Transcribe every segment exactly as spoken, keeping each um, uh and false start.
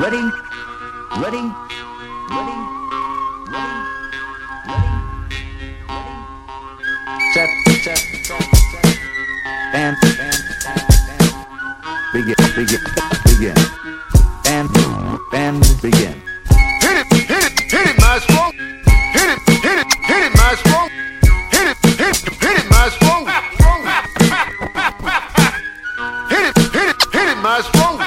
Ready? Ready? Ready? Ready? Ready? Ready? Set, set, set, set. And, and, and, and. Begin, begin, begin. And, and begin. Hit it, hit it, hit it, maestro. Hit it, hit it, hit it, maestro. Hit it, hit it, hit it, maestro. Hit it, hit it, hit it, maestro.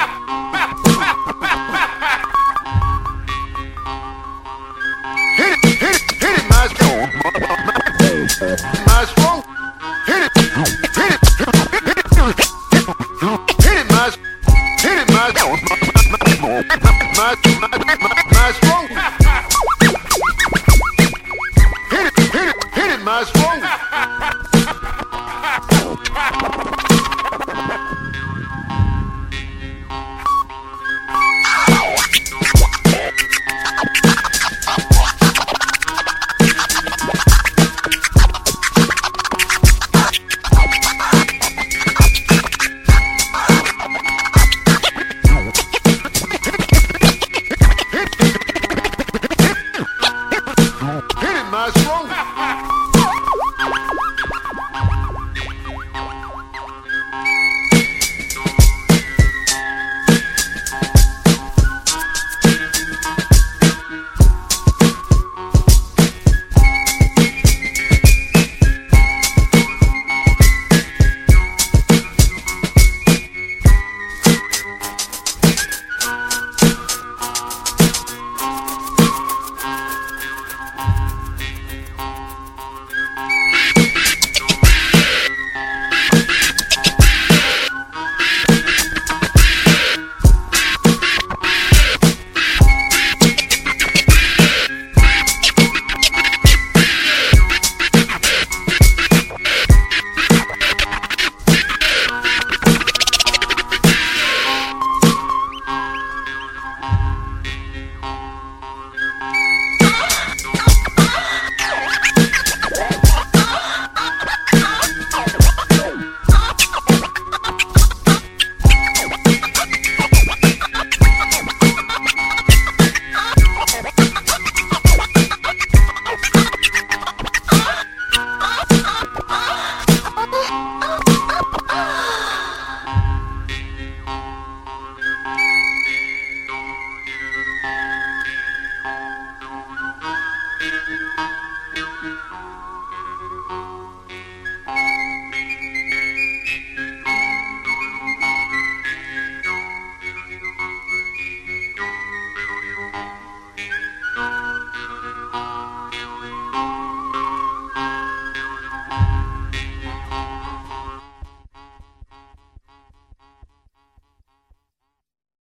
Hit it, hit it, hit it, maestro. Maestro. Hit it, hit it, hit it, hit it, maestro. Hit it, maestro. Maestro. Hit it, hit it, hit it, maestro.